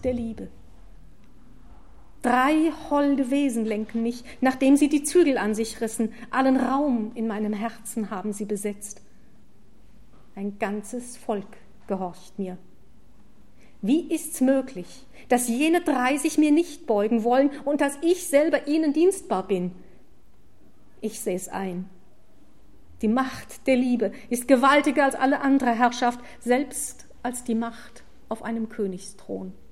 der Liebe. 3 holde Wesen lenken mich, nachdem sie die Zügel an sich rissen. Allen Raum in meinem Herzen haben sie besetzt. Ein ganzes Volk gehorcht mir. Wie ist's möglich, dass jene 3 sich mir nicht beugen wollen und dass ich selber ihnen dienstbar bin? Ich sehe es ein. Die Macht der Liebe ist gewaltiger als alle andere Herrschaft, selbst als die Macht auf einem Königsthron.